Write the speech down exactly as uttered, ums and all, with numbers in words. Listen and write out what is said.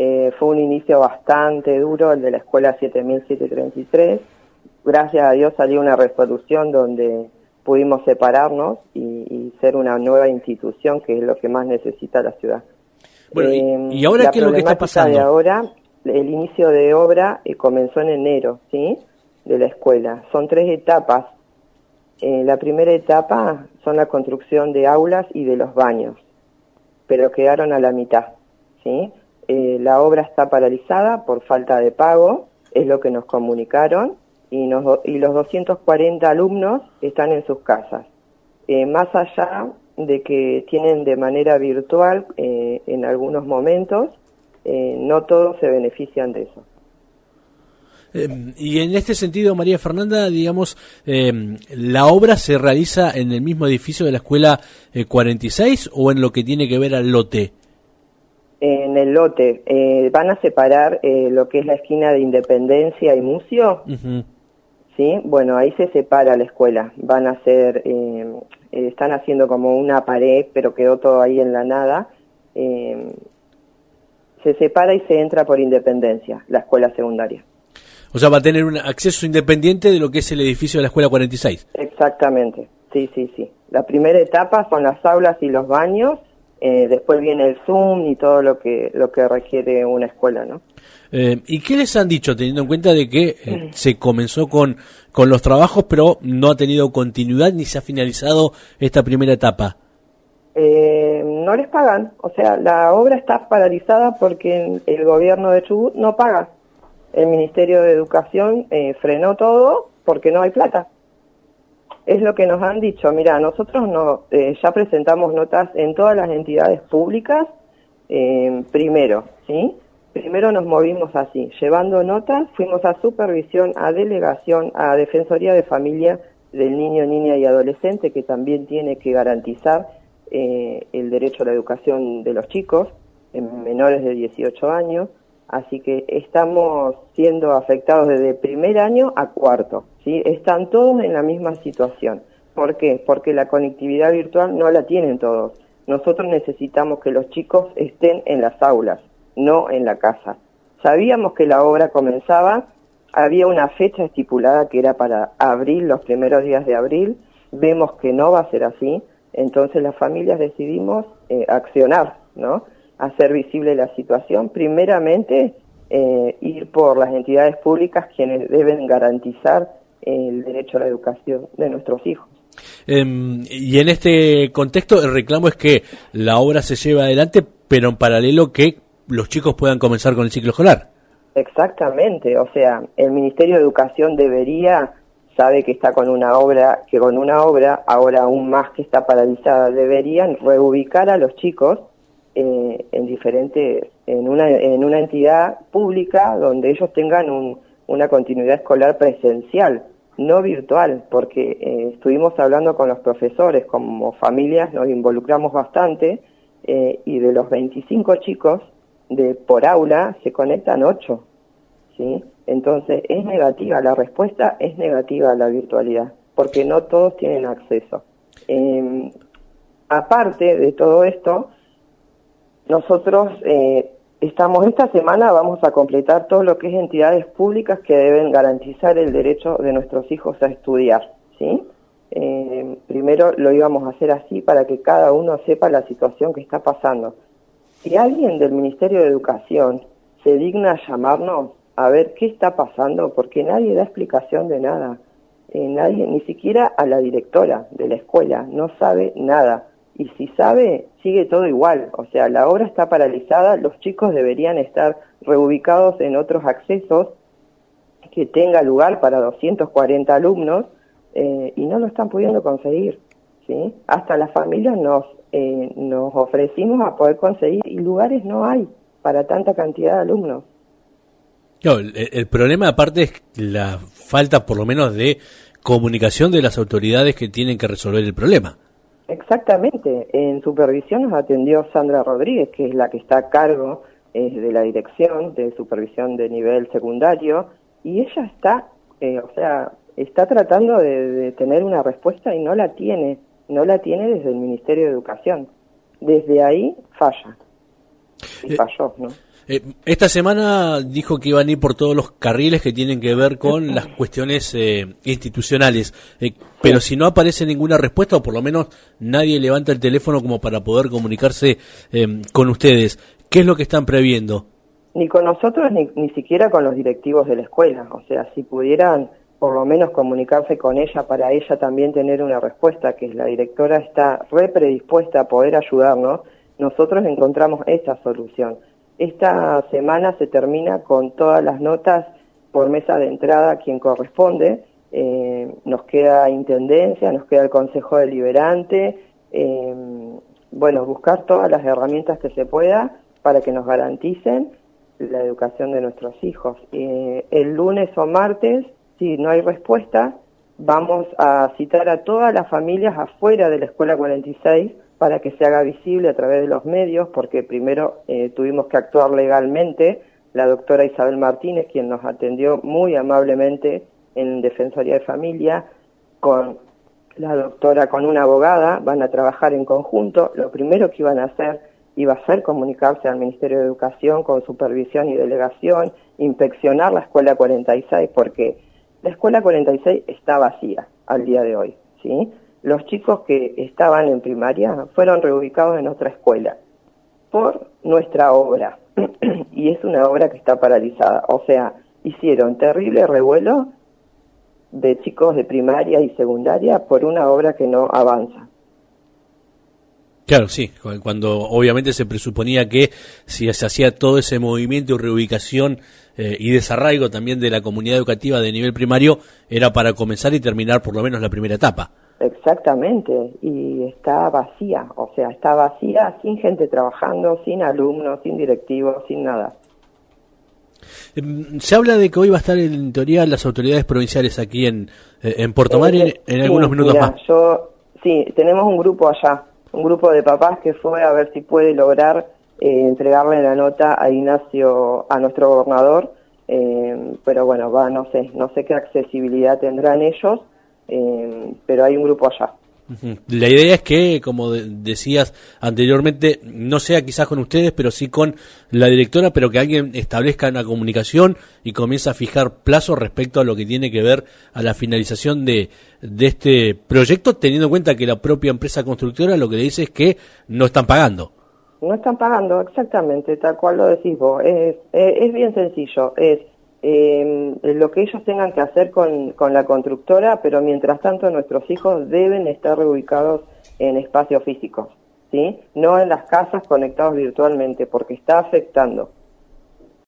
Eh, fue un inicio bastante duro, el de la escuela siete mil setecientos treinta y tres. Gracias a Dios salió una resolución donde pudimos separarnos y, y ser una nueva institución, que es lo que más necesita la ciudad. Bueno, eh, ¿y ahora qué es lo que está pasando? De ahora, el inicio de obra eh, comenzó en enero, ¿sí?, de la escuela. Son tres etapas. Eh, la primera etapa son la construcción de aulas y de los baños, pero quedaron a la mitad, ¿sí? Eh, la obra está paralizada por falta de pago, es lo que nos comunicaron, y, nos, y los doscientos cuarenta alumnos están en sus casas. Eh, más allá de que tienen de manera virtual eh, en algunos momentos, eh, no todos se benefician de eso. Eh, y en este sentido, María Fernanda, digamos, eh, ¿la obra se realiza en el mismo edificio de la escuela eh, cuarenta y seis o en lo que tiene que ver al lote? En el lote. Eh, van a separar eh, lo que es la esquina de Independencia y Mucio. Uh-huh. Sí, bueno, ahí se separa la escuela. Van a hacer, eh, eh, están haciendo como una pared, pero quedó todo ahí en la nada. Eh, se separa y se entra por Independencia, la escuela secundaria. O sea, va a tener un acceso independiente de lo que es el edificio de la escuela cuarenta y seis. Exactamente, sí, sí, sí. La primera etapa son las aulas y los baños, eh, después viene el Zoom y todo lo que lo que requiere una escuela, ¿no? Eh, ¿Y qué les han dicho, teniendo en cuenta de que eh, se comenzó con, con los trabajos, pero no ha tenido continuidad ni se ha finalizado esta primera etapa? Eh, no les pagan, o sea, la obra está paralizada porque el gobierno de Chubut no paga. El Ministerio de Educación eh, frenó todo porque no hay plata. Es lo que nos han dicho. Mira, nosotros no, eh, ya presentamos notas en todas las entidades públicas, eh, primero, ¿sí? Primero nos movimos así, llevando notas, fuimos a supervisión, a delegación, a Defensoría de Familia del niño, niña y adolescente, que también tiene que garantizar eh, el derecho a la educación de los chicos, en menores de dieciocho años. Así que estamos siendo afectados desde primer año a cuarto, ¿sí? Están todos en la misma situación. ¿Por qué? Porque la conectividad virtual no la tienen todos. Nosotros necesitamos que los chicos estén en las aulas, no en la casa. Sabíamos que la obra comenzaba, había una fecha estipulada que era para abril, los primeros días de abril. Vemos que no va a ser así, entonces las familias decidimos eh, accionar, ¿no?, hacer visible la situación. Primeramente, eh, ir por las entidades públicas quienes deben garantizar el derecho a la educación de nuestros hijos. Eh, y en este contexto el reclamo es que la obra se lleve adelante, pero en paralelo que los chicos puedan comenzar con el ciclo escolar. Exactamente, o sea, el Ministerio de Educación debería, sabe que está con una obra, que con una obra, ahora aún más que está paralizada, deberían reubicar a los chicos Eh, en diferentes, en una en una entidad pública donde ellos tengan un, una continuidad escolar presencial, no virtual, porque eh, estuvimos hablando con los profesores, como familias nos involucramos bastante, eh, y de los veinticinco chicos de por aula se conectan ocho, ¿sí? Entonces es negativa, la respuesta es negativa a la virtualidad, porque no todos tienen acceso. Eh, aparte de todo esto, nosotros eh, estamos, esta semana vamos a completar todo lo que es entidades públicas que deben garantizar el derecho de nuestros hijos a estudiar, ¿sí? Eh, primero lo íbamos a hacer así para que cada uno sepa la situación que está pasando. Si alguien del Ministerio de Educación se digna a llamarnos a ver qué está pasando, porque nadie da explicación de nada, eh, nadie, ni siquiera a la directora de la escuela, no sabe nada. Y si sabe, sigue todo igual. O sea, la obra está paralizada, los chicos deberían estar reubicados en otros accesos que tenga lugar para doscientos cuarenta alumnos, eh, y no lo están pudiendo conseguir, ¿sí? Hasta las familias nos, eh, nos ofrecimos a poder conseguir y lugares no hay para tanta cantidad de alumnos. No, el, el problema aparte es la falta por lo menos de comunicación de las autoridades que tienen que resolver el problema. Exactamente, en supervisión nos atendió Sandra Rodríguez, que es la que está a cargo eh, de la dirección de supervisión de nivel secundario, y ella está, eh, o sea, está tratando de, de tener una respuesta y no la tiene, no la tiene desde el Ministerio de Educación. Desde ahí falla, y eh, falló, ¿no? Eh, esta semana dijo que iban a ir por todos los carriles que tienen que ver con las cuestiones eh, institucionales, eh, pero si no aparece ninguna respuesta, o por lo menos nadie levanta el teléfono como para poder comunicarse eh, con ustedes, ¿qué es lo que están previendo? Ni con nosotros, ni, ni siquiera con los directivos de la escuela. O sea, si pudieran por lo menos comunicarse con ella para ella también tener una respuesta, que la directora está re predispuesta a poder ayudarnos, nosotros encontramos esta solución. Esta semana se termina con todas las notas por mesa de entrada a quien corresponde. Eh, nos queda intendencia, nos queda el consejo deliberante, eh, bueno, buscar todas las herramientas que se pueda para que nos garanticen la educación de nuestros hijos. Eh, el lunes o martes, si no hay respuesta, vamos a citar a todas las familias afuera de la Escuela cuarenta y seis para que se haga visible a través de los medios, porque primero eh, tuvimos que actuar legalmente. La doctora Isabel Martínez, quien nos atendió muy amablemente en Defensoría de Familia, con la doctora, con una abogada, van a trabajar en conjunto. Lo primero que iban a hacer iba a ser comunicarse al Ministerio de Educación con supervisión y delegación, inspeccionar la Escuela cuarenta y seis, porque la Escuela cuarenta y seis está vacía al día de hoy, ¿sí? Los chicos que estaban en primaria fueron reubicados en otra escuela por nuestra obra, y es una obra que está paralizada. O sea, hicieron terrible revuelo de chicos de primaria y secundaria por una obra que no avanza. Claro, sí, cuando obviamente se presuponía que si se hacía todo ese movimiento de reubicación eh, y desarraigo también de la comunidad educativa de nivel primario, era para comenzar y terminar por lo menos la primera etapa. Exactamente, y está vacía, o sea, está vacía, sin gente trabajando, sin alumnos, sin directivos, sin nada. Se habla de que hoy va a estar en teoría las autoridades provinciales aquí en, en Puerto Madryn eh, en, en sí, algunos minutos mira, más. Yo, sí, tenemos un grupo allá, un grupo de papás que fue a ver si puede lograr eh, entregarle la nota a Ignacio, a nuestro gobernador, eh, pero bueno, va, no sé, no sé qué accesibilidad tendrán ellos, eh, pero hay un grupo allá. La idea es que, como de, decías anteriormente, no sea quizás con ustedes, pero sí con la directora, pero que alguien establezca una comunicación y comience a fijar plazos respecto a lo que tiene que ver a la finalización de, de este proyecto, teniendo en cuenta que la propia empresa constructora lo que le dice es que no están pagando. No están pagando, exactamente, tal cual lo decís vos. Es, es, es bien sencillo, es eh, lo que ellos tengan que hacer con, con la constructora, pero mientras tanto nuestros hijos deben estar reubicados en espacios físicos, ¿sí? No en las casas conectados virtualmente, porque está afectando.